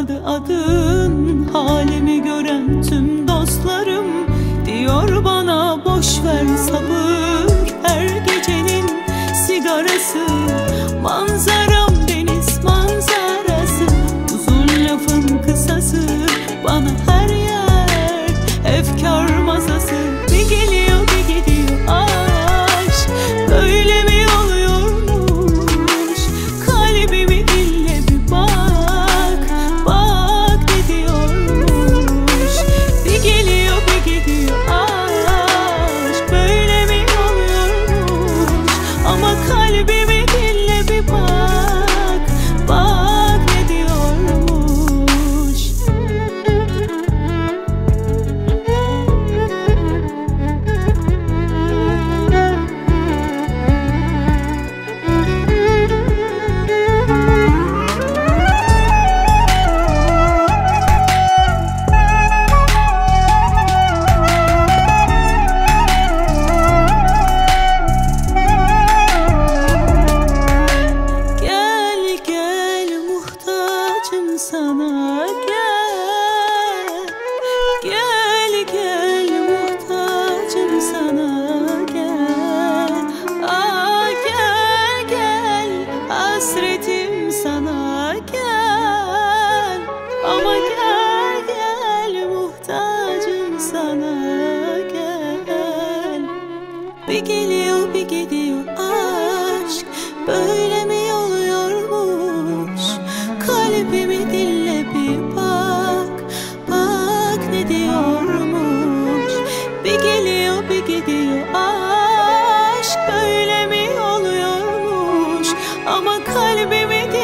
kalmadı adın. Halimi gören tüm dostlarım diyor bana boş ver sabır. Her gecenin sigarası, manzaram deniz manzarası. Uzun lafın kısası, bana her yer efkar masası. Bir geliyor bir gidiyor aşk, böyle mi oluyormuş? Kalbimi dinle bir bak, bak ne diyormuş. Bir geliyor bir gidiyor aşk, böyle mi oluyormuş? Ama kalbimi dinle bir bak, bak ne diyormuş. Gel gel muhtacım sana, gel. Gel gel muhtacım sana, gel. Ah gel gel hasretim sana, gel. Ama gel gel muhtacım sana, gel. Bir geliyor bir gidiyor aşk, böyle mi oluyormuş? Kalbimi dinle bir bak, bak ne diyormuş. Bir geliyor bir gidiyor aşk, böyle mi oluyormuş? Ama kalbimi dinle